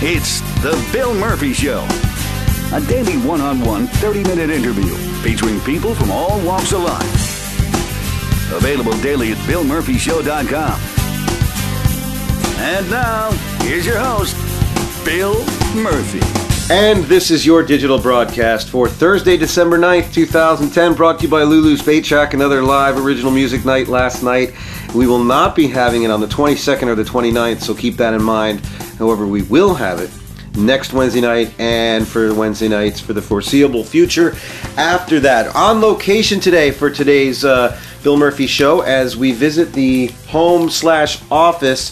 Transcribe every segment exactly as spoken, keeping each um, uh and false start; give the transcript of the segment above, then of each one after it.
It's The Bill Murphy Show, a daily one-on-one thirty-minute interview featuring people from all walks of life. Available daily at bill murphy show dot com. And now, here's your host, Bill Murphy. And this is your digital broadcast for Thursday, December ninth, twenty ten, brought to you by Lulu's Bait Shack, another live original music night last night. We will not be having it on the twenty-second or the twenty-ninth, so keep that in mind. However, we will have it next Wednesday night and for Wednesday nights for the foreseeable future. After that, on location today for today's uh, Bill Murphy Show, as we visit the home slash office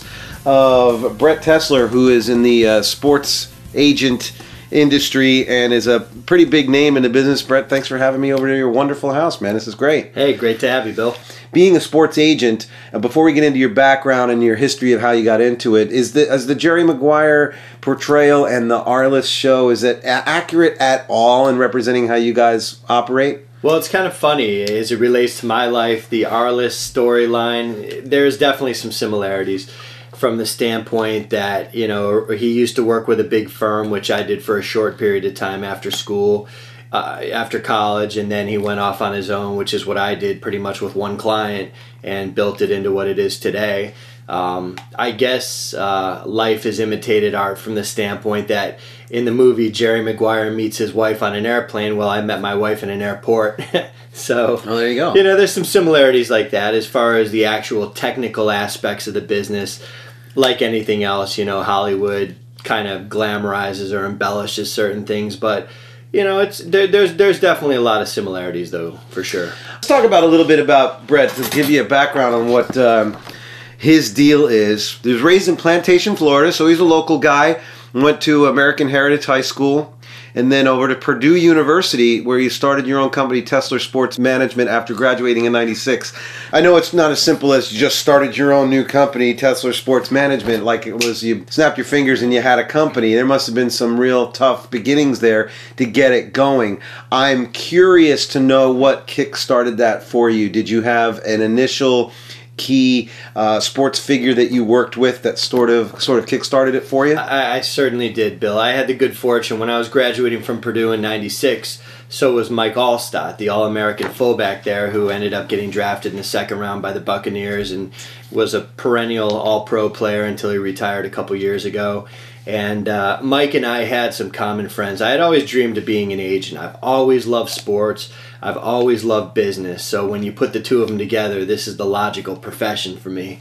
of Brett Tesler, who is in the uh, sports agent industry and is a pretty big name in the business. Brett, thanks for having me over to your wonderful house, man. This is great. Hey, great to have you, Bill. Being a sports agent, uh, before we get into your background and your history of how you got into it, is the is the Jerry Maguire portrayal and the Arliss show, is it a- accurate at all in representing how you guys operate? Well, it's kind of funny as it relates to my life, the Arliss storyline. There's definitely some similarities from the standpoint that, you know, he used to work with a big firm, which I did for a short period of time after school, uh, after college, and then he went off on his own, which is what I did pretty much with one client and built it into what it is today. Um, I guess uh, life has imitated art from the standpoint that in the movie, Jerry Maguire meets his wife on an airplane. Well, I met my wife in an airport. So, oh, there you go. You know, there's some similarities like that as far as the actual technical aspects of the business. Like anything else, you know, Hollywood kind of glamorizes or embellishes certain things, but you know, it's there, there's there's definitely a lot of similarities, though, for sure. Let's talk about a little bit about Brett to give you a background on what um, his deal is. He was raised in Plantation, Florida, so he's a local guy. Went to American Heritage High School, and then over to Purdue University, where you started your own company, Tesler Sports Management, after graduating in ninety-six. I know it's not as simple as you just started your own new company, Tesler Sports Management, like it was you snapped your fingers and you had a company. There must have been some real tough beginnings there to get it going. I'm curious to know what kick-started that for you. Did you have an initial key uh, sports figure that you worked with that sort of sort of kick-started it for you? I, I certainly did, Bill. I had the good fortune when I was graduating from Purdue in ninety-six, so was Mike Alstott, the All-American fullback there, who ended up getting drafted in the second round by the Buccaneers and was a perennial All-Pro player until he retired a couple years ago. And uh, Mike and I had some common friends. I had always dreamed of being an agent. I've always loved sports. I've always loved business. So when you put the two of them together, this is the logical profession for me.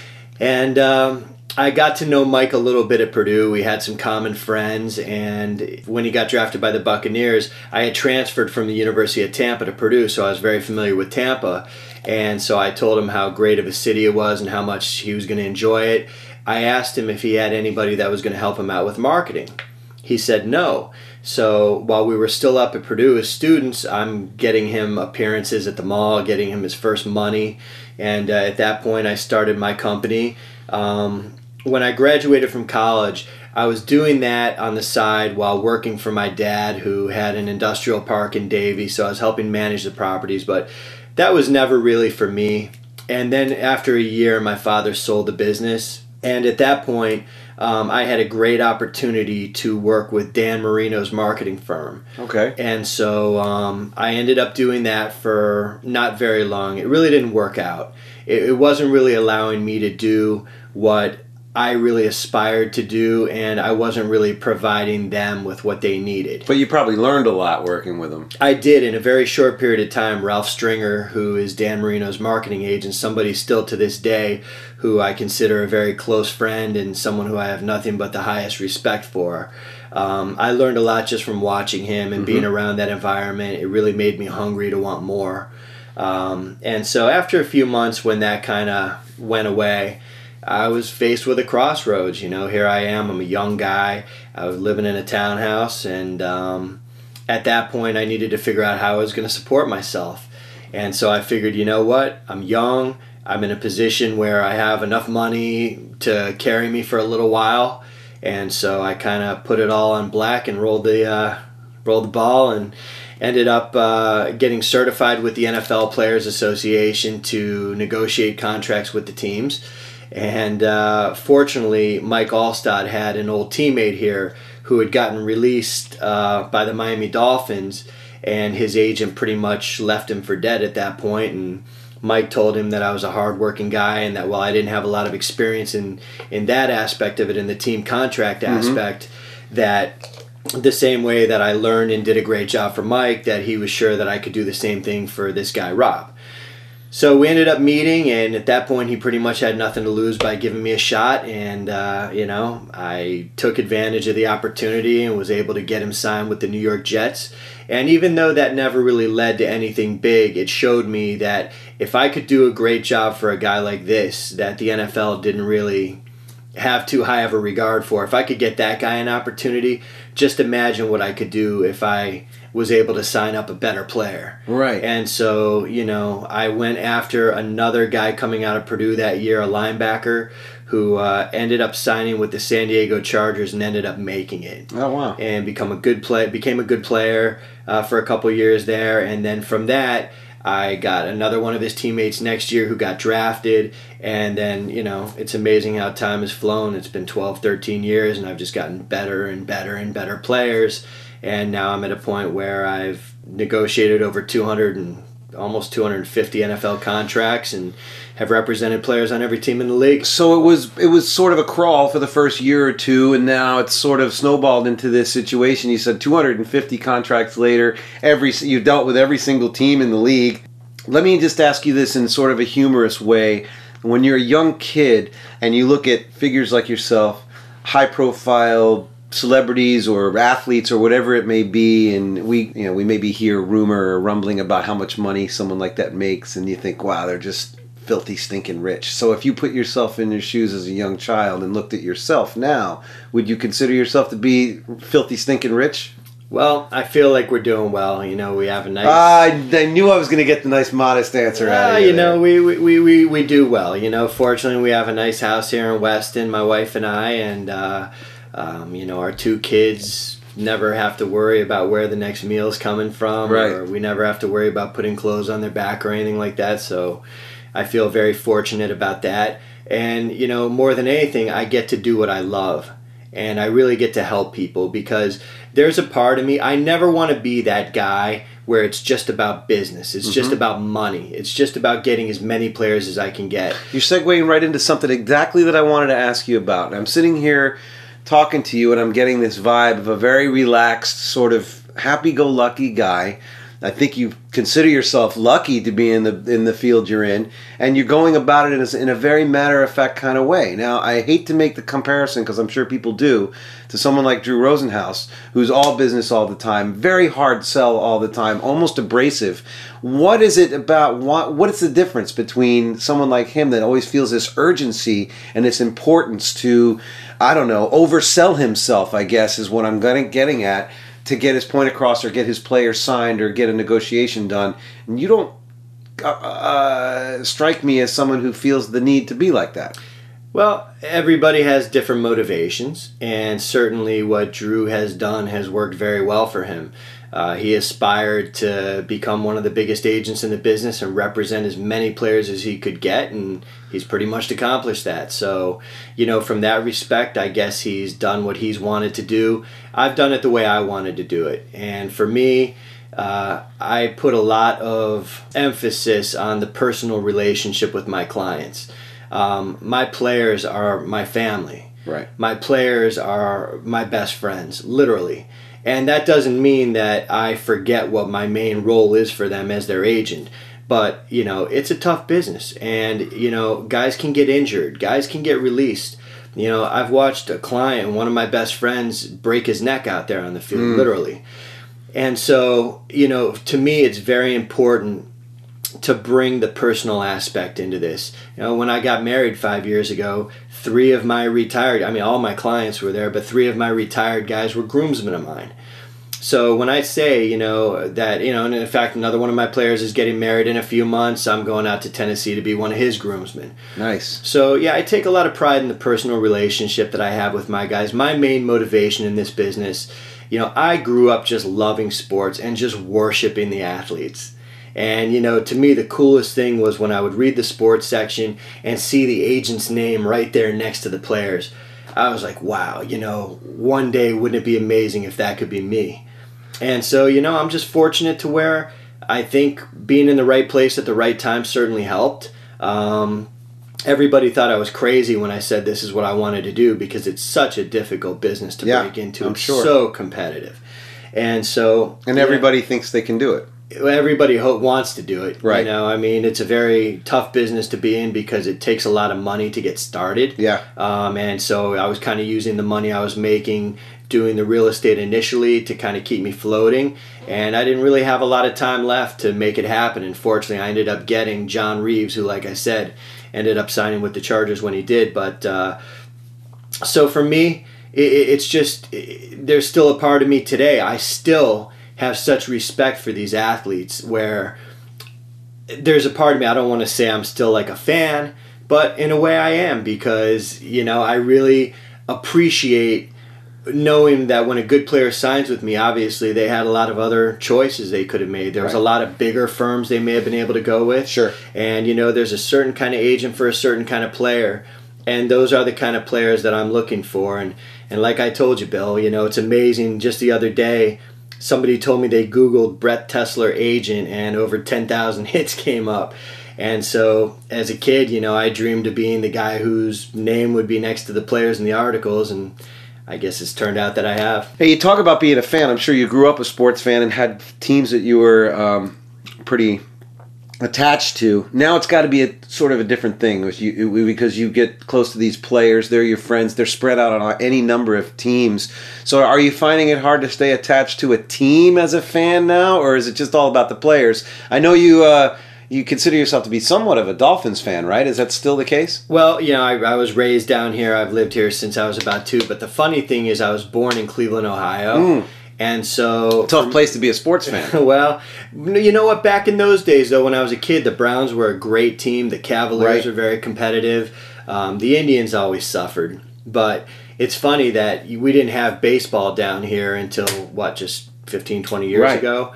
And um, I got to know Mike a little bit at Purdue. We had some common friends. And when he got drafted by the Buccaneers, I had transferred from the University of Tampa to Purdue, so I was very familiar with Tampa. And so I told him how great of a city it was and how much he was going to enjoy it. I asked him if he had anybody that was going to help him out with marketing. He said no. So while we were still up at Purdue as students, I'm getting him appearances at the mall, getting him his first money. And uh, at that point, I started my company. Um, when I graduated from college, I was doing that on the side while working for my dad, who had an industrial park in Davie. So I was helping manage the properties, but that was never really for me. And then after a year, my father sold the business. And at that point, um, I had a great opportunity to work with Dan Marino's marketing firm. Okay. And so um, I ended up doing that for not very long. It really didn't work out. It, it wasn't really allowing me to do what I really aspired to do, and I wasn't really providing them with what they needed. But you probably learned a lot working with them. I did in a very short period of time. Ralph Stringer, who is Dan Marino's marketing agent, somebody still to this day who I consider a very close friend and someone who I have nothing but the highest respect for. Um, I learned a lot just from watching him and mm-hmm. being around that environment. It really made me hungry to want more. Um, and so after a few months when that kind of went away, I was faced with a crossroads. You know, here I am, I'm a young guy, I was living in a townhouse, and um, at that point I needed to figure out how I was going to support myself. And so I figured, you know what, I'm young, I'm in a position where I have enough money to carry me for a little while, and so I kind of put it all on black and rolled the, uh, rolled the ball and ended up uh, getting certified with the N F L Players Association to negotiate contracts with the teams. And uh, fortunately, Mike Alstott had an old teammate here who had gotten released uh, by the Miami Dolphins, and his agent pretty much left him for dead at that point. And Mike told him that I was a hardworking guy, and that while I didn't have a lot of experience in, in that aspect of it, in the team contract Mm-hmm. aspect, that the same way that I learned and did a great job for Mike, that he was sure that I could do the same thing for this guy, Rob. So we ended up meeting, and at that point he pretty much had nothing to lose by giving me a shot, and uh, you know, I took advantage of the opportunity and was able to get him signed with the New York Jets. And even though that never really led to anything big, it showed me that if I could do a great job for a guy like this, that the N F L didn't really have too high of a regard for. If I could get that guy an opportunity, just imagine what I could do if I was able to sign up a better player. Right. And so, you know, I went after another guy coming out of Purdue that year, a linebacker, who uh, ended up signing with the San Diego Chargers and ended up making it. Oh, wow. And become a good play, became a good player uh, for a couple years there. And then from that, I got another one of his teammates next year who got drafted. And then, you know, it's amazing how time has flown. It's been twelve, thirteen years, and I've just gotten better and better and better players. And now I'm at a point where I've negotiated over two hundred and almost two hundred fifty N F L contracts and have represented players on every team in the league. So it was it was sort of a crawl for the first year or two, and now it's sort of snowballed into this situation. You said two hundred fifty contracts later, every you've dealt with every single team in the league. Let me just ask you this in sort of a humorous way. When you're a young kid and you look at figures like yourself, high-profile celebrities or athletes or whatever it may be, and we you know we maybe hear rumor or rumbling about how much money someone like that makes, and you think, wow, they're just filthy stinking rich. So if you put yourself in your shoes as a young child and looked at yourself now, would you consider yourself to be filthy stinking rich? Well, I feel like we're doing well. You know, we have a nice... Uh, I knew I was going to get the nice modest answer uh, out of you. You know, we, we, we, we do well. You know, fortunately, we have a nice house here in Weston, my wife and I, and, uh, um, you know, our two kids never have to worry about where the next meal's coming from. Right. Or we never have to worry about putting clothes on their back or anything like that. So I feel very fortunate about that. And, you know, more than anything, I get to do what I love. And I really get to help people, because there's a part of me, I never want to be that guy where it's just about business. It's mm-hmm. just about money. It's just about getting as many players as I can get. You're segueing right into something exactly that I wanted to ask you about. I'm sitting here talking to you, and I'm getting this vibe of a very relaxed, sort of happy-go-lucky guy. I think you consider yourself lucky to be in the in the field you're in, and you're going about it in a, in a very matter-of-fact kind of way. Now, I hate to make the comparison, because I'm sure people do, to someone like Drew Rosenhaus, who's all business all the time, very hard sell all the time, almost abrasive. What is it about, what, what is the difference between someone like him that always feels this urgency and this importance to, I don't know, oversell himself, I guess, is what I'm getting, getting at, to get his point across or get his player signed or get a negotiation done. And you don't uh, uh, strike me as someone who feels the need to be like that. Well, everybody has different motivations, and certainly what Drew has done has worked very well for him. Uh, he aspired to become one of the biggest agents in the business and represent as many players as he could get, and he's pretty much accomplished that. So, you know, from that respect, I guess he's done what he's wanted to do. I've done it the way I wanted to do it. And for me, uh, I put a lot of emphasis on the personal relationship with my clients. Um, my players are my family. Right. My players are my best friends, literally. And that doesn't mean that I forget what my main role is for them as their agent. But, you know, it's a tough business. And, you know, guys can get injured. Guys can get released. You know, I've watched a client, one of my best friends, break his neck out there on the field, mm. literally. And so, you know, to me, it's very important to bring the personal aspect into this. You know, when I got married five years ago, three of my retired, I mean, all my clients were there, but three of my retired guys were groomsmen of mine. So when I say, you know, that, you know, and in fact, another one of my players is getting married in a few months, I'm going out to Tennessee to be one of his groomsmen. Nice. So, yeah, I take a lot of pride in the personal relationship that I have with my guys. My main motivation in this business, you know, I grew up just loving sports and just worshiping the athletes. And, you know, to me, the coolest thing was when I would read the sports section and see the agent's name right there next to the players. I was like, wow, you know, one day wouldn't it be amazing if that could be me? And so, you know, I'm just fortunate to where I think being in the right place at the right time certainly helped. Um, everybody thought I was crazy when I said this is what I wanted to do because it's such a difficult business to yeah, break into. I'm it's sure. so competitive. And so... And everybody yeah, thinks they can do it. Everybody ho- wants to do it. Right. You know, I mean, it's a very tough business to be in because it takes a lot of money to get started. Yeah. Um, and so I was kind of using the money I was making doing the real estate initially to kind of keep me floating. And I didn't really have a lot of time left to make it happen. Unfortunately, I ended up getting John Reeves, who, like I said, ended up signing with the Chargers when he did. But uh, so for me, it, it's just, it, there's still a part of me today. I still have such respect for these athletes where there's a part of me, I don't want to say I'm still like a fan, but in a way I am because, you know, I really appreciate knowing that when a good player signs with me, obviously they had a lot of other choices they could have made. There was right. a lot of bigger firms they may have been able to go with. Sure. And, you know, there's a certain kind of agent for a certain kind of player. And those are the kind of players that I'm looking for. And, and like I told you, Bill, you know, it's amazing. Just the other day, somebody told me they Googled Brett Tessler agent and over ten thousand hits came up. And so as a kid, you know, I dreamed of being the guy whose name would be next to the players in the articles. And I guess it's turned out that I have. Hey, you talk about being a fan. I'm sure you grew up a sports fan and had teams that you were um, pretty attached to. Now it's got to be a sort of a different thing with you because you get close to these players. They're your friends. They're spread out on any number of teams. So are you finding it hard to stay attached to a team as a fan now, or is it just all about the players? I know you uh, you consider yourself to be somewhat of a Dolphins fan, right? Is that still the case? Well, you know, I, I was raised down here. I've lived here since I was about two. But the funny thing is I was born in Cleveland, Ohio. Mm. And so... Tough place to be a sports fan. Well, you know what? Back in those days, though, when I was a kid, the Browns were a great team. The Cavaliers right. were very competitive. Um, the Indians always suffered. But it's funny that we didn't have baseball down here until, what, just fifteen, twenty years right. ago?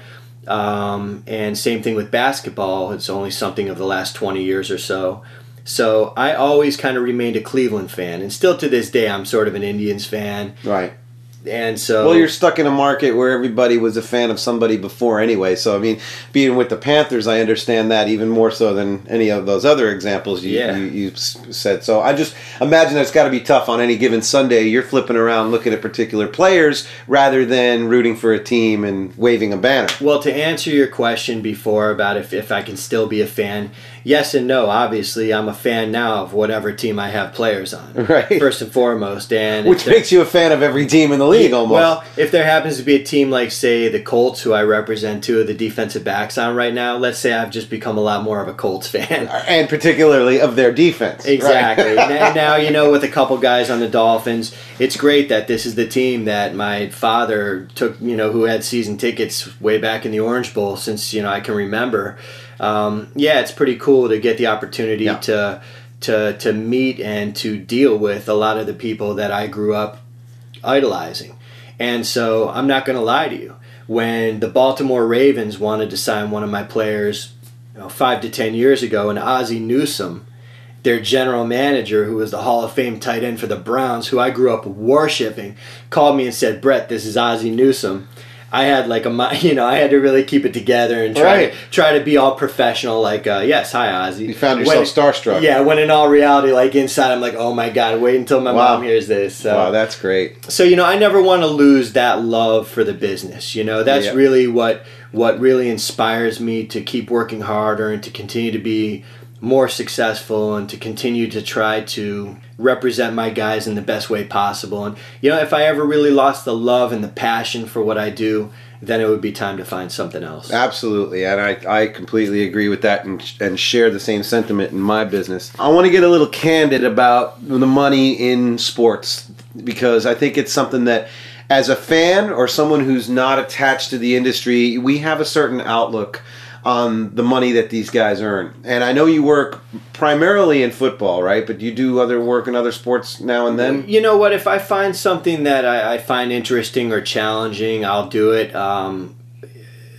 Um, and same thing with basketball. It's only something of the last twenty years or so. So I always kind of remained a Cleveland fan. And still to this day, I'm sort of an Indians fan. Right. And so, well, you're stuck in a market where everybody was a fan of somebody before anyway. So, I mean, being with the Panthers, I understand that even more so than any of those other examples you, yeah. you, you said. So I just imagine it's got to be tough on any given Sunday. You're flipping around looking at particular players rather than rooting for a team and waving a banner. Well, to answer your question before about if, if I can still be a fan, yes and no. Obviously, I'm a fan now of whatever team I have players on, right? First and foremost. and Which makes you a fan of every team in the league. Almost. Well, if there happens to be a team like, say, the Colts, who I represent two of the defensive backs on right now, let's say I've just become a lot more of a Colts fan. And particularly of their defense. Exactly. Right? now, now, you know, with a couple guys on the Dolphins, it's great that this is the team that my father took, you know, who had season tickets way back in the Orange Bowl since, you know, I can remember. Um, yeah, it's pretty cool to get the opportunity yeah. to, to, to meet and to deal with a lot of the people that I grew up idolizing. And so I'm not going to lie to you. When the Baltimore Ravens wanted to sign one of my players, you know, five to ten years ago, and Ozzie Newsome, their general manager, who was the Hall of Fame tight end for the Browns, who I grew up worshiping, called me and said, "Brett, this is Ozzie Newsome." I had like a, you know, I had to really keep it together and try right. to try to be all professional. Like, uh, yes, hi Ozzy. You found yourself when, starstruck. Yeah, when in all reality, like inside, I'm like, oh my god, wait until my wow. mom hears this. So, wow, that's great. So you know, I never want to lose that love for the business. You know, that's yeah. really what what really inspires me to keep working harder and to continue to be more successful and to continue to try to represent my guys in the best way possible. And you know, if I ever really lost the love and the passion for what I do, then it would be time to find something else. Absolutely, and I, I completely agree with that and, and share the same sentiment in my business. I want to get a little candid about the money in sports because I think it's something that as a fan or someone who's not attached to the industry, we have a certain outlook on the money that these guys earn. And I know you work primarily in football, right? But you do other work in other sports now and then? You know what? If I find something that I, I find interesting or challenging, I'll do it. Um,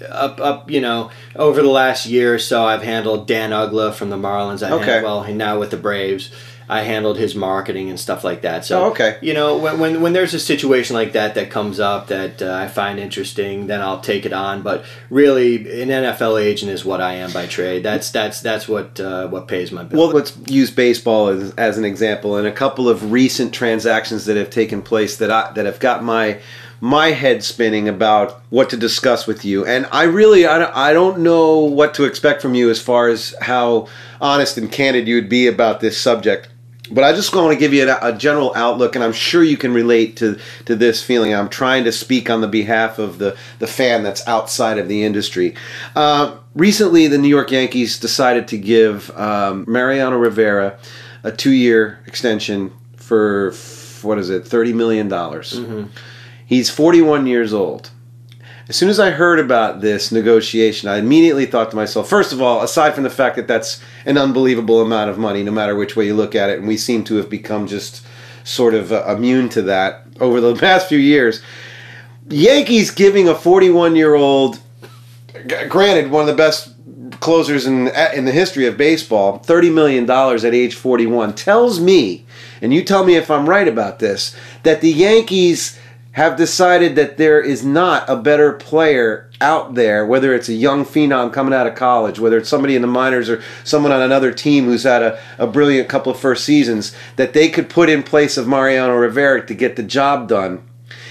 up, up, you know, over the last year or so, I've handled Dan Ugla from the Marlins. I Okay. hand, well, now with the Braves, I handled his marketing and stuff like that. So, Oh, okay. you know, when, when when there's a situation like that that comes up that uh, I find interesting, then I'll take it on. But really, an N F L agent is what I am by trade. That's that's that's what uh, what pays my bill. Well, let's use baseball as, as an example, and a couple of recent transactions that have taken place that I, that have got my my head spinning about what to discuss with you. And I really, I don't, I don't know what to expect from you as far as how honest and candid you would be about this subject. But I just want to give you a, a general outlook, and I'm sure you can relate to, to this feeling. I'm trying to speak on the behalf of the, the fan that's outside of the industry. Uh, recently, the New York Yankees decided to give um, Mariano Rivera a two-year extension for, what is it, thirty million dollars. Mm-hmm. He's forty-one years old. As soon as I heard about this negotiation, I immediately thought to myself, first of all, aside from the fact that that's an unbelievable amount of money, no matter which way you look at it, and we seem to have become just sort of uh, immune to that over the past few years, Yankees giving a forty-one-year-old, g- granted, one of the best closers in in the history of baseball, thirty million dollars at age forty-one, tells me, and you tell me if I'm right about this, that the Yankees have decided that there is not a better player out there, whether it's a young phenom coming out of college, whether it's somebody in the minors or someone on another team who's had a, a brilliant couple of first seasons, that they could put in place of Mariano Rivera to get the job done.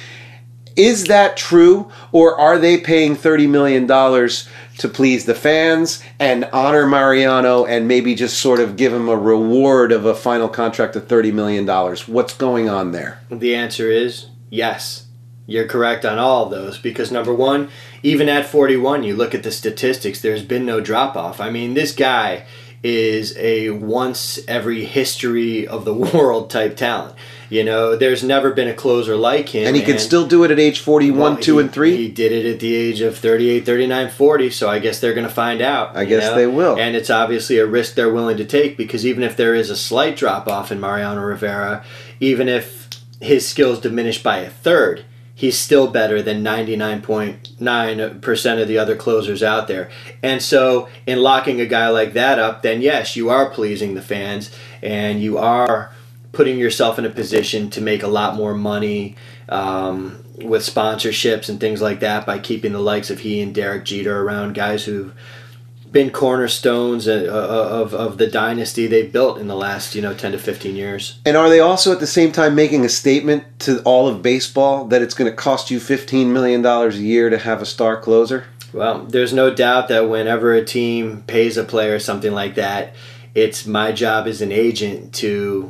Is that true, or are they paying thirty million dollars to please the fans and honor Mariano and maybe just sort of give him a reward of a final contract of thirty million dollars? What's going on there? The answer is yes, you're correct on all of those, because number one, even at forty-one, you look at the statistics, there's been no drop-off. I mean, this guy is a once every history of the world type talent. You know, there's never been a closer like him. And he can still do it at age forty-one, well, two, he, and three? He did it at the age of thirty-eight, thirty-nine, forty, so I guess they're going to find out. I guess know? they will. And it's obviously a risk they're willing to take, because even if there is a slight drop-off in Mariano Rivera, even if his skills diminish by a third, he's still better than ninety-nine point nine percent of the other closers out there. And so in locking a guy like that up, then yes, you are pleasing the fans, and you are putting yourself in a position to make a lot more money um, with sponsorships and things like that by keeping the likes of he and Derek Jeter around, guys who've been cornerstones of, of of the dynasty they built in the last, you know, ten to fifteen years. And are they also at the same time making a statement to all of baseball that it's going to cost you fifteen million dollars a year to have a star closer? Well, there's no doubt that whenever a team pays a player something like that, it's my job as an agent to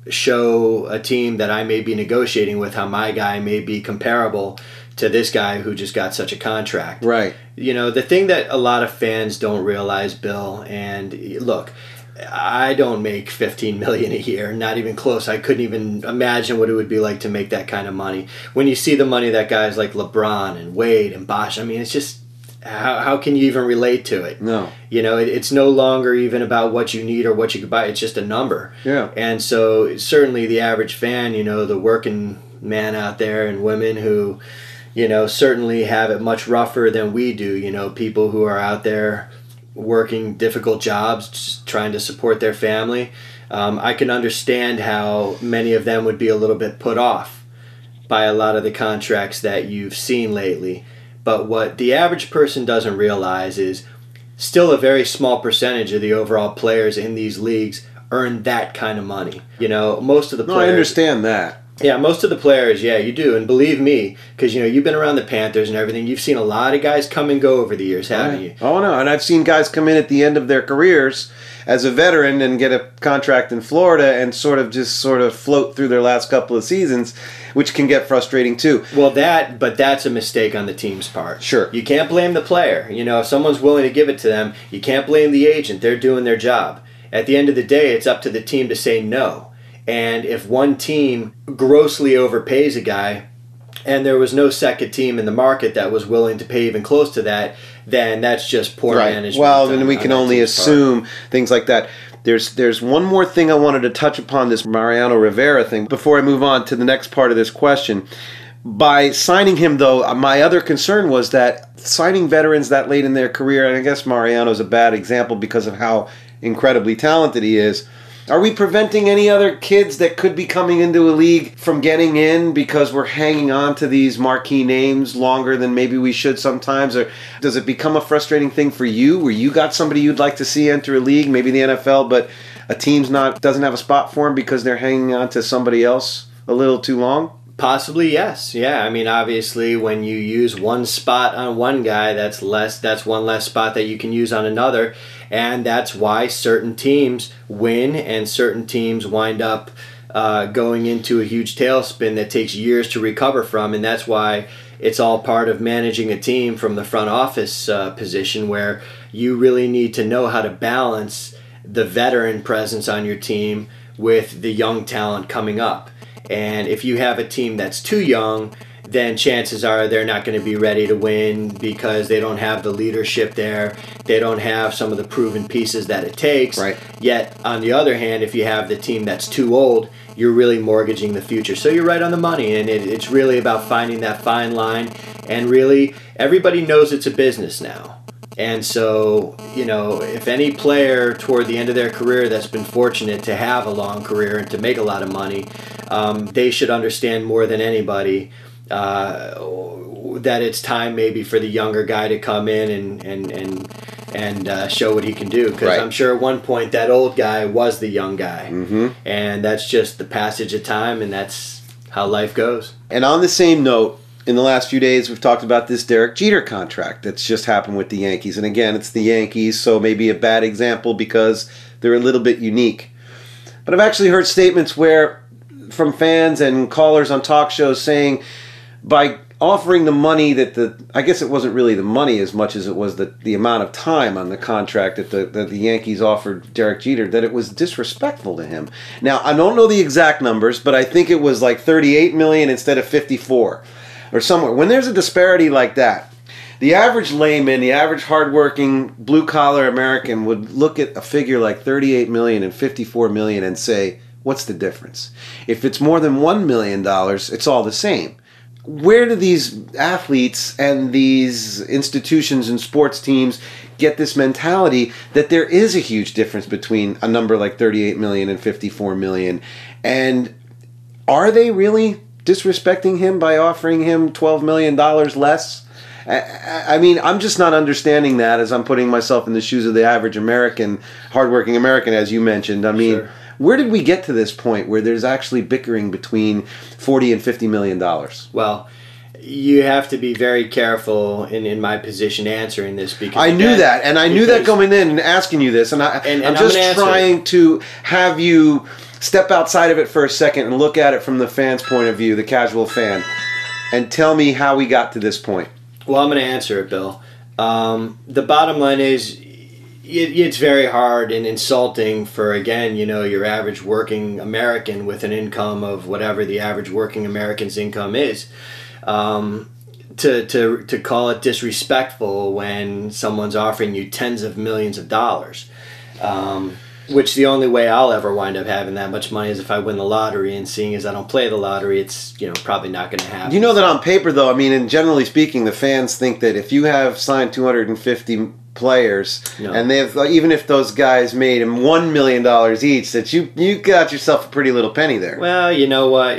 show a team that I may be negotiating with how my guy may be comparable to this guy who just got such a contract. Right. You know, the thing that a lot of fans don't realize, Bill, and look, I don't make fifteen million dollars a year, not even close. I couldn't even imagine what it would be like to make that kind of money. When you see the money that guys like LeBron and Wade and Bosh, I mean, it's just, how how can you even relate to it? No. You know, it, it's no longer even about what you need or what you could buy. It's just a number. Yeah. And so certainly the average fan, you know, the working man out there and women who, you know, certainly have it much rougher than we do. You know, people who are out there working difficult jobs, just trying to support their family. Um, I can understand how many of them would be a little bit put off by a lot of the contracts that you've seen lately. But what the average person doesn't realize is still a very small percentage of the overall players in these leagues earn that kind of money. You know, most of the No, players... I understand that. Yeah, most of the players, yeah, you do. And believe me, because, you know, you've been around the Panthers and everything, you've seen a lot of guys come and go over the years, haven't you? Oh, no. And I've seen guys come in at the end of their careers as a veteran and get a contract in Florida and sort of just sort of float through their last couple of seasons, which can get frustrating too. Well, that, but that's a mistake on the team's part. Sure. You can't blame the player. You know, if someone's willing to give it to them, you can't blame the agent. They're doing their job. At the end of the day, it's up to the team to say no. And if one team grossly overpays a guy, and there was no second team in the market that was willing to pay even close to that, then that's just poor Right. management. Well, on- then we on can that only team's part. assume things like that. There's there's one more thing I wanted to touch upon, this Mariano Rivera thing, before I move on to the next part of this question. By signing him, though, my other concern was that signing veterans that late in their career, and I guess Mariano's a bad example because of how incredibly talented he is, are we preventing any other kids that could be coming into a league from getting in because we're hanging on to these marquee names longer than maybe we should sometimes? Or does it become a frustrating thing for you where you got somebody you'd like to see enter a league, maybe the N F L, but a team's not doesn't have a spot for him because they're hanging on to somebody else a little too long? Possibly, yes. Yeah, I mean, obviously, when you use one spot on one guy, that's less. That's one less spot that you can use on another, and that's why certain teams win and certain teams wind up uh, going into a huge tailspin that takes years to recover from, and that's why it's all part of managing a team from the front office uh, position, where you really need to know how to balance the veteran presence on your team with the young talent coming up. And if you have a team that's too young, then chances are they're not going to be ready to win because they don't have the leadership there. They don't have some of the proven pieces that it takes. Right. Yet, on the other hand, if you have the team that's too old, you're really mortgaging the future. So you're right on the money, and it, it's really about finding that fine line. And really, everybody knows it's a business now. And so, you know, if any player toward the end of their career that's been fortunate to have a long career and to make a lot of money, um, they should understand more than anybody uh, that it's time maybe for the younger guy to come in and and and, and uh, show what he can do. Because right. I'm sure at one point that old guy was the young guy. Mm-hmm. And that's just the passage of time, and that's how life goes. And on the same note, in the last few days, we've talked about this Derek Jeter contract that's just happened with the Yankees. And again, it's the Yankees, so maybe a bad example because they're a little bit unique. But I've actually heard statements where, from fans and callers on talk shows saying, by offering the money that the, I guess it wasn't really the money as much as it was the, the amount of time on the contract that the, that the Yankees offered Derek Jeter, that it was disrespectful to him. Now, I don't know the exact numbers, but I think it was like thirty-eight million dollars instead of fifty-four. Or somewhere. When there's a disparity like that, the average layman, the average hardworking blue-collar American would look at a figure like thirty-eight million dollars and fifty-four million dollars and say, what's the difference? If it's more than one million dollars, it's all the same. Where do these athletes and these institutions and sports teams get this mentality that there is a huge difference between a number like thirty-eight million dollars and fifty-four million dollars? And are they really disrespecting him by offering him twelve million dollars less? I mean, I'm just not understanding that as I'm putting myself in the shoes of the average American, hardworking American, as you mentioned. I mean, sure. Where did we get to this point where there's actually bickering between forty and fifty million dollars? Well, you have to be very careful in, in my position answering this because I knew that, and I knew that going in and asking you this, and, I, and, and I'm I'm just trying to have you step outside of it for a second and look at it from the fan's point of view, the casual fan, and tell me how we got to this point. Well, I'm going to answer it, Bill. Um, the bottom line is it, it's very hard and insulting for, again, you know, your average working American with an income of whatever the average working American's income is, um, to, to, to call it disrespectful when someone's offering you tens of millions of dollars. Um Which the only way I'll ever wind up having that much money is if I win the lottery, and seeing as I don't play the lottery, it's, you know, probably not going to happen. You know that on paper, though, I mean, and generally speaking, the fans think that if you have signed two hundred fifty players, no. and they have, even if those guys made them one million dollars each, that you you got yourself a pretty little penny there. Well, you know what?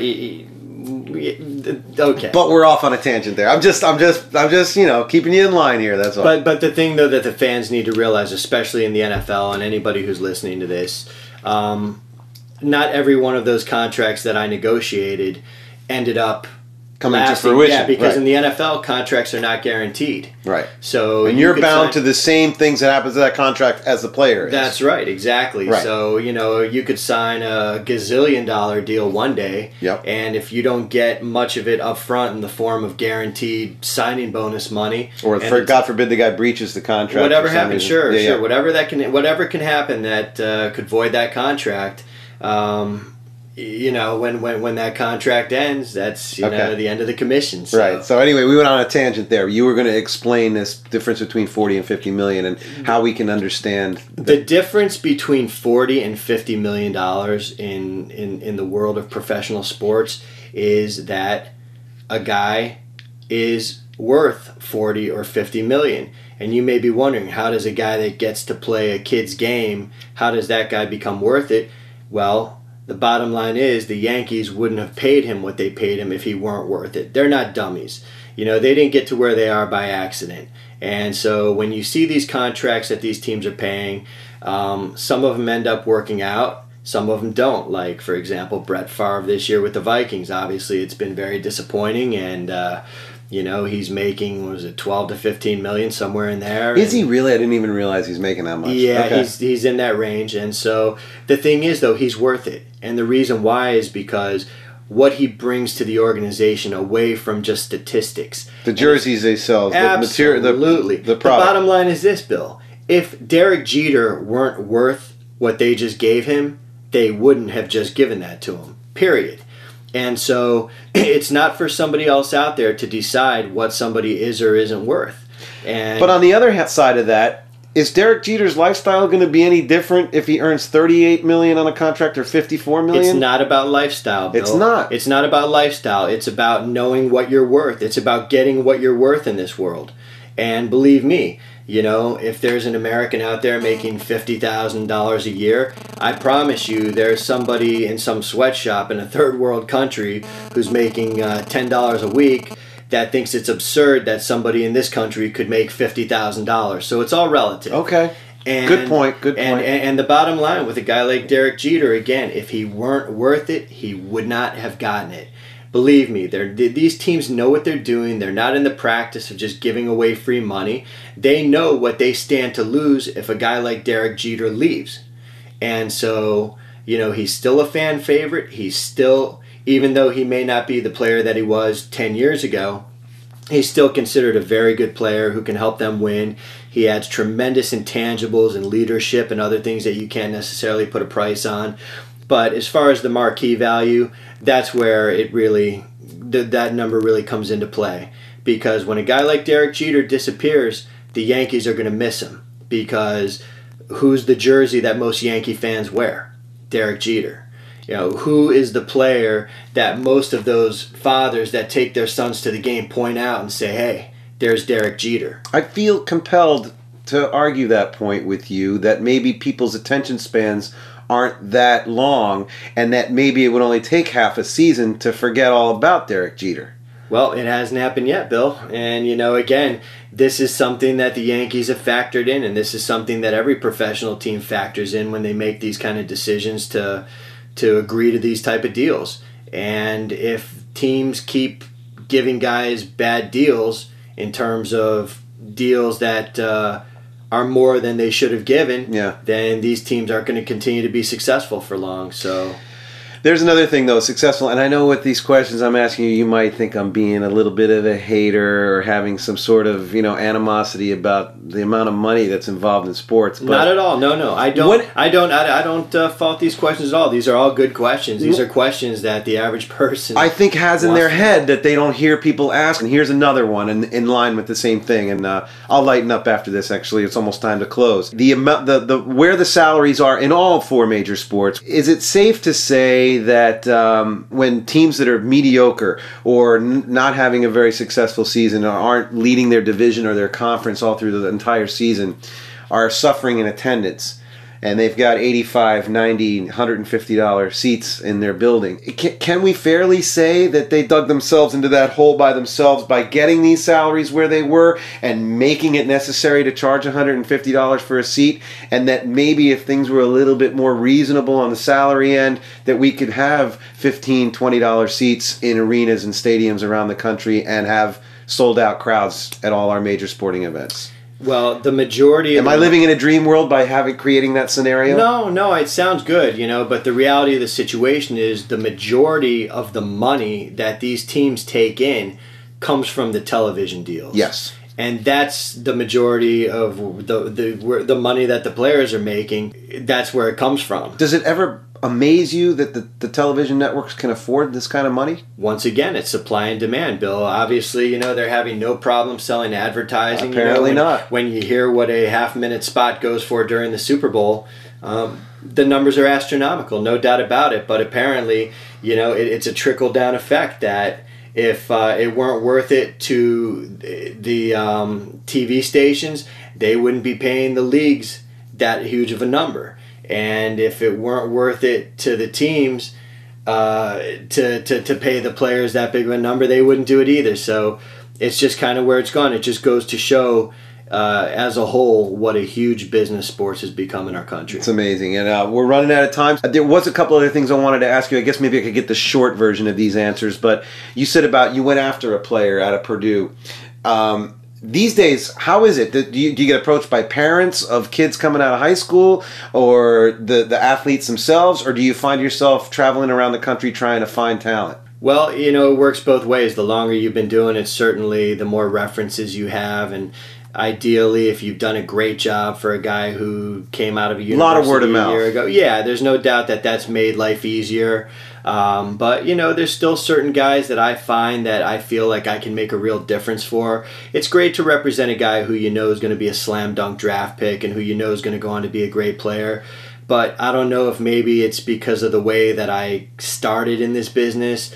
Okay. But we're off on a tangent there. I'm just, I'm just, I'm just, you know, keeping you in line here. That's all. But, but the thing though that the fans need to realize, especially in the N F L and anybody who's listening to this, um, not every one of those contracts that I negotiated ended up coming lasting. to fruition. Yeah, because right. in the N F L, contracts are not guaranteed. Right. So and you you're bound sign, to the same things that happens to that contract as the player is. That's right, exactly. Right. So, you know, you could sign a gazillion dollar deal one day, yep. and if you don't get much of it up front in the form of guaranteed signing bonus money, or for, God forbid the guy breaches the contract, whatever happens, sure, yeah, sure, yeah. whatever that can, whatever can happen that uh, could void that contract. Um, You know, when, when, when that contract ends, that's, you okay. know, the end of the commission. So. Right. So anyway, we went on a tangent there. You were going to explain this difference between forty and fifty million and how we can understand the, the difference between forty and fifty million dollars in, in, in the world of professional sports is that a guy is worth forty or fifty million. And you may be wondering, how does a guy that gets to play a kid's game, how does that guy become worth it? Well, the bottom line is the Yankees wouldn't have paid him what they paid him if he weren't worth it. They're not dummies. You know, they didn't get to where they are by accident. And so when you see these contracts that these teams are paying, um, some of them end up working out. Some of them don't. Like, for example, Brett Favre this year with the Vikings. Obviously, it's been very disappointing, and uh, you know, he's making, what was it, twelve to fifteen million, somewhere in there. Is and, he really? I didn't even realize he's making that much. Yeah, okay. he's he's in that range. And so the thing is, though, he's worth it. And the reason why is because what he brings to the organization away from just statistics. The jerseys they sell, the Absolutely. material, the, the product. The bottom line is this, Bill. If Derek Jeter weren't worth what they just gave him, they wouldn't have just given that to him, period. And so it's not for somebody else out there to decide what somebody is or isn't worth. And But on the other ha- side of that, is Derek Jeter's lifestyle going to be any different if he earns thirty-eight million dollars on a contract or fifty-four million dollars? It's not about lifestyle, Bill. It's not. It's not about lifestyle. It's about knowing what you're worth. It's about getting what you're worth in this world. And believe me, you know, if there's an American out there making fifty thousand dollars a year, I promise you there's somebody in some sweatshop in a third world country who's making uh, ten dollars a week that thinks it's absurd that somebody in this country could make fifty thousand dollars. So it's all relative. Okay. And, good point, good point. And, and, and the bottom line with a guy like Derek Jeter, again, if he weren't worth it, he would not have gotten it. Believe me, they're, these teams know what they're doing. They're not in the practice of just giving away free money. They know what they stand to lose if a guy like Derek Jeter leaves. And so, you know, he's still a fan favorite. He's still, even though he may not be the player that he was ten years ago, he's still considered a very good player who can help them win. He adds tremendous intangibles and leadership and other things that you can't necessarily put a price on. But as far as the marquee value, that's where it really, th- that number really comes into play. Because when a guy like Derek Jeter disappears, the Yankees are going to miss him. Because who's the jersey that most Yankee fans wear? Derek Jeter. You know, who is the player that most of those fathers that take their sons to the game point out and say, hey, there's Derek Jeter? I feel compelled to argue that point with you, that maybe people's attention spans aren't that long, and that maybe it would only take half a season to forget all about Derek Jeter. Well, it hasn't happened yet, Bill. And, you know, again, this is something that the Yankees have factored in, and this is something that every professional team factors in when they make these kind of decisions to to agree to these type of deals. And if teams keep giving guys bad deals in terms of deals that uh, are more than they should have given, yeah. then these teams aren't going to continue to be successful for long. So there's another thing, though, successful, and I know with these questions I'm asking you, you might think I'm being a little bit of a hater or having some sort of, you know, animosity about the amount of money that's involved in sports. But not at all. No, no. I don't. What, I don't. I, I don't uh, fault these questions at all. These are all good questions. These are questions that the average person, I think, has in their to... head that they don't hear people ask. And here's another one in, in line with the same thing. And uh, I'll lighten up after this. Actually, it's almost time to close. The amount, the the where the salaries are in all four major sports. Is it safe to say that um, when teams that are mediocre or n- not having a very successful season or aren't leading their division or their conference all through the entire season are suffering in attendance, and they've got eighty-five, ninety, one hundred fifty dollars seats in their building, can, can we fairly say that they dug themselves into that hole by themselves by getting these salaries where they were and making it necessary to charge one hundred fifty dollars for a seat, and that maybe if things were a little bit more reasonable on the salary end, that we could have fifteen dollars, twenty dollars seats in arenas and stadiums around the country and have sold out crowds at all our major sporting events? Well, the majority of Am I living in a dream world by having creating that scenario? No, no, it sounds good, you know, but the reality of the situation is the majority of the money that these teams take in comes from the television deals. Yes. And that's the majority of the the the money that the players are making. That's where it comes from. Does it ever amaze you that the, the television networks can afford this kind of money? Once again, it's supply and demand, Bill. Obviously, you know, they're having no problem selling advertising. Apparently you know, when, not. When you hear what a half-minute spot goes for during the Super Bowl, um, the numbers are astronomical, no doubt about it. But apparently, you know, it, it's a trickle-down effect that If uh, it weren't worth it to the um, T V stations, they wouldn't be paying the leagues that huge of a number. And if it weren't worth it to the teams uh, to, to, to pay the players that big of a number, they wouldn't do it either. So it's just kind of where it's gone. It just goes to show uh, as a whole what a huge business sports has become in our country. It's amazing. And uh, we're running out of time. There was a couple other things I wanted to ask you. I guess maybe I could get the short version of these answers. But you said about you went after a player out of Purdue. Um, These days, how is it? Do you, do you get approached by parents of kids coming out of high school or the, the athletes themselves, or do you find yourself traveling around the country trying to find talent? Well, you know, it works both ways. The longer you've been doing it, certainly the more references you have. And ideally, if you've done a great job for a guy who came out of a university a, lot of word of mouth. a year ago, yeah, there's no doubt that that's made life easier. Um, but, you know, there's still certain guys that I find that I feel like I can make a real difference for. It's great to represent a guy who you know is going to be a slam dunk draft pick and who you know is going to go on to be a great player. But I don't know if maybe it's because of the way that I started in this business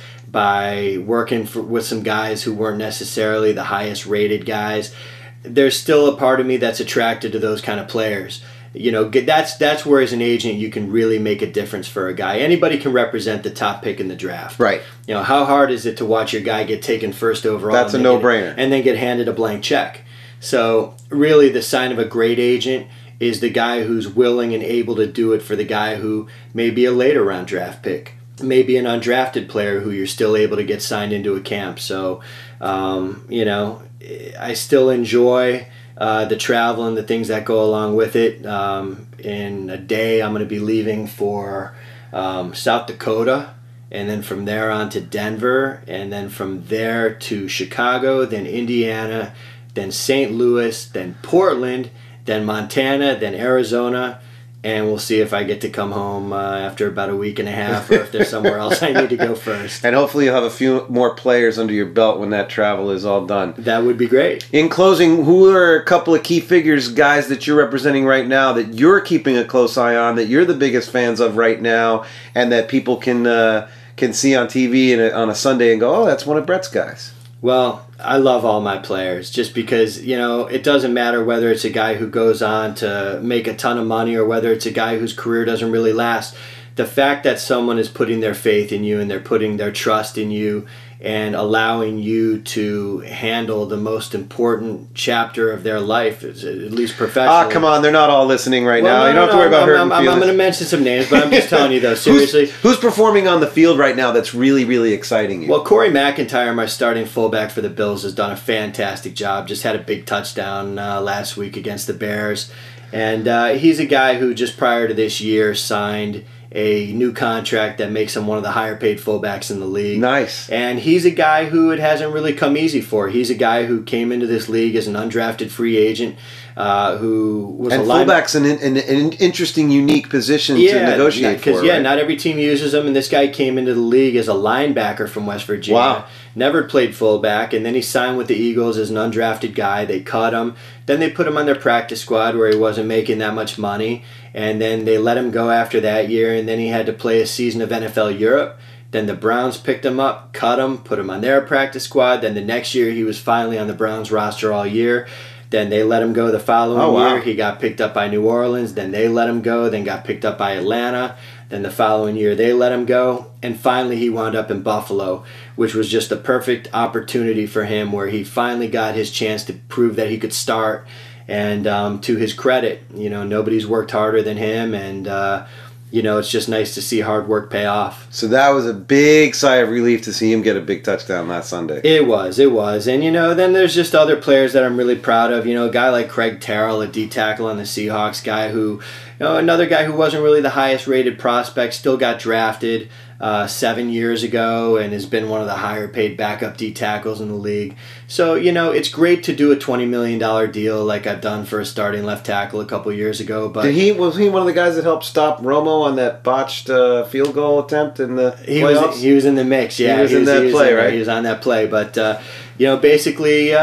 by working for, with some guys who weren't necessarily the highest rated guys. There's still a part of me that's attracted to those kind of players. You know, that's that's where as an agent you can really make a difference for a guy. Anybody can represent the top pick in the draft. Right. You know, how hard is it to watch your guy get taken first overall? That's a no-brainer. And then get handed a blank check. So really the sign of a great agent is the guy who's willing and able to do it for the guy who may be a later round draft pick, maybe an undrafted player who you're still able to get signed into a camp. So, um, you know, I still enjoy Uh, the travel and the things that go along with it. Um, in a day, I'm going to be leaving for um, South Dakota, and then from there on to Denver, and then from there to Chicago, then Indiana, then Saint Louis, then Portland, then Montana, then Arizona, and we'll see if I get to come home uh, after about a week and a half, or if there's somewhere else I need to go first. And hopefully you'll have a few more players under your belt when that travel is all done. That would be great. In closing, who are a couple of key figures, guys, that you're representing right now that you're keeping a close eye on, that you're the biggest fans of right now, and that people can uh, can see on T V and on a Sunday and go, oh, that's one of Brett's guys? Well, I love all my players just because, you know, it doesn't matter whether it's a guy who goes on to make a ton of money or whether it's a guy whose career doesn't really last. The fact that someone is putting their faith in you and they're putting their trust in you and allowing you to handle the most important chapter of their life, at least professionally. Ah, come on, they're not all listening right well, now. No, you don't no, have to worry I'm, about I'm, hurting I'm, feelings. I'm going to mention some names, but I'm just telling you, though, seriously. who's, who's performing on the field right now that's really, really exciting you? Well, Corey McIntyre, my starting fullback for the Bills, has done a fantastic job. Just had a big touchdown uh, last week against the Bears. And uh, he's a guy who just prior to this year signed a new contract that makes him one of the higher paid fullbacks in the league. Nice. And he's a guy who it hasn't really come easy for. He's a guy who came into this league as an undrafted free agent, uh, who was and a line- fullback's an, an, an interesting, unique position yeah, to negotiate because for. Yeah, right? not every team uses him, and this guy came into the league as a linebacker from West Virginia. Wow. Never played fullback, and then he signed with the Eagles as an undrafted guy. They cut him. Then they put him on their practice squad where he wasn't making that much money, and then they let him go after that year, and then he had to play a season of N F L Europe. Then the Browns picked him up, cut him, put him on their practice squad. Then the next year he was finally on the Browns roster all year. Then they let him go the following oh, wow. year. He got picked up by New Orleans. Then they let him go. Then got picked up by Atlanta. Then the following year they let him go. And finally he wound up in Buffalo, which was just a perfect opportunity for him where he finally got his chance to prove that he could start. And um, to his credit, you know, nobody's worked harder than him. And, uh, you know, it's just nice to see hard work pay off. So that was a big sigh of relief to see him get a big touchdown last Sunday. It was, it was. And, you know, then there's just other players that I'm really proud of. You know, a guy like Craig Terrell, a D-tackle on the Seahawks, guy who, you know, another guy who wasn't really the highest rated prospect, still got drafted uh, seven years ago and has been one of the higher paid backup D-tackles in the league. So, you know, it's great to do a twenty million dollars deal like I've done for a starting left tackle a couple years ago. But Did he was he one of the guys that helped stop Romo on that botched uh, field goal attempt in the he playoffs? was he was in the mix. Yeah, he was in that he was play, in, right? He was on that play, but uh, you know, basically uh,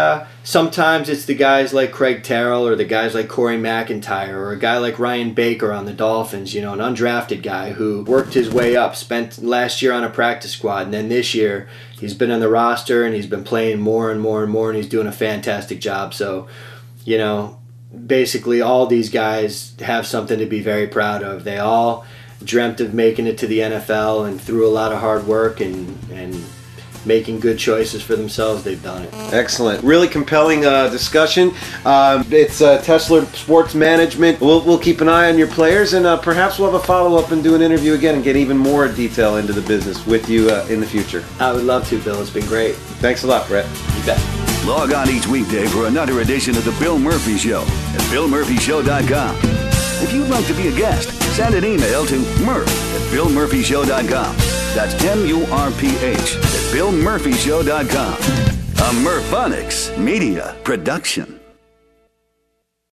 sometimes it's the guys like Craig Terrell or the guys like Corey McIntyre or a guy like Ryan Baker on the Dolphins, you know, an undrafted guy who worked his way up, spent last year on a practice squad, and then this year he's been on the roster and he's been playing more and more and more, and he's doing a fantastic job. So, you know, basically all these guys have something to be very proud of. They all dreamt of making it to the N F L, and through a lot of hard work and and making good choices for themselves, they've done it. Excellent. Really compelling uh, discussion. Um, it's uh, Tesla Sports Management. We'll, we'll keep an eye on your players, and uh, perhaps we'll have a follow-up and do an interview again and get even more detail into the business with you uh, in the future. I would love to, Bill. It's been great. Thanks a lot, Brett. You bet. Log on each weekday for another edition of The Bill Murphy Show at bill murphy show dot com. If you'd like to be a guest, send an email to murph at bill murphy show dot com. That's M U R P H at bill murphy show dot com. A Murphonics Media Production.